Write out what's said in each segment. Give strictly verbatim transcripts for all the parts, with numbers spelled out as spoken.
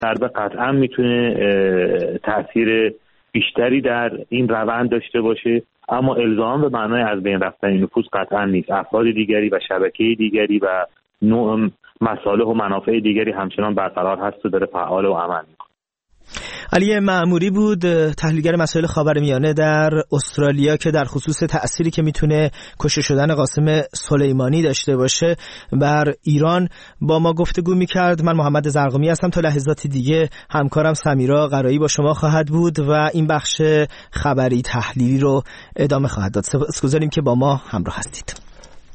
ضربه قطعا میتونه تأثیر بیشتری در این روند داشته باشه، اما الزام به معنای از بین رفتن نفوذ قطعا نیست. افراد دیگری و شبکه دیگری و نوع مصالح و منافع دیگری همچنان برقرار هست و داره فعال و عمل میکنه. علی معموری بود، تحلیلگر مسائل خاورمیانه در استرالیا، که در خصوص تأثیری که میتونه کشته شدن قاسم سلیمانی داشته باشه بر ایران با ما گفتگو میکرد. من محمد زرقامی هستم. تا لحظاتی دیگه همکارم سمیرا قرایی با شما خواهد بود و این بخش خبری تحلیلی رو ادامه خواهد داد. سپاسگزاریم که با ما همراه هستید.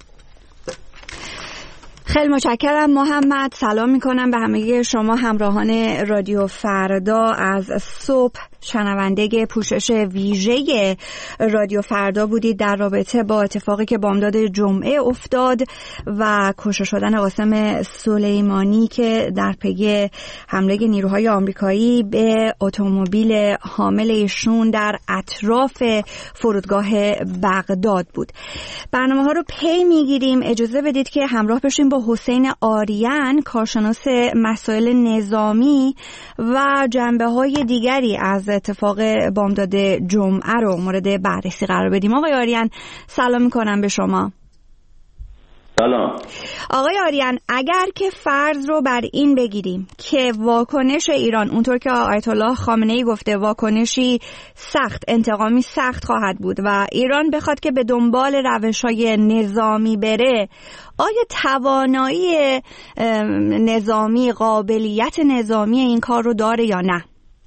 خیلی متشکرم محمد. سلام میکنم به همه شما همراهان رادیو فردا. از صبح شنونده پوشش ویژه رادیو فردا بودید در رابطه با اتفاقی که بامداد جمعه افتاد و کشته شدن قاسم سلیمانی که در پی حمله نیروهای آمریکایی به اتومبیل حامل ایشون در اطراف فرودگاه بغداد بود. برنامه ها رو پی میگیریم. اجازه بدید که همراه بشیم با حسین آریان، کارشناس مسائل نظامی و جنبه‌های دیگری از اتفاق بامداد جمعه رو مورد بررسی قرار بدیم. آقای آریان سلام میکنم به شما. سلام. آقای آریان، اگر که فرض رو بر این بگیریم که واکنش ایران اونطور که آیت الله خامنه‌ای گفته واکنشی سخت، انتقامی سخت خواهد بود و ایران بخواد که به دنبال روش‌های نظامی بره، آیا توانایی نظامی، قابلیت نظامی این کار رو داره یا نه؟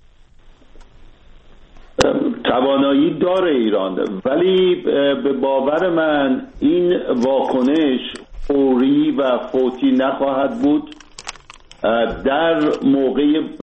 توانایی داره ایران، ولی به باور من این واکنش فوری و فوتی نخواهد بود. در موقع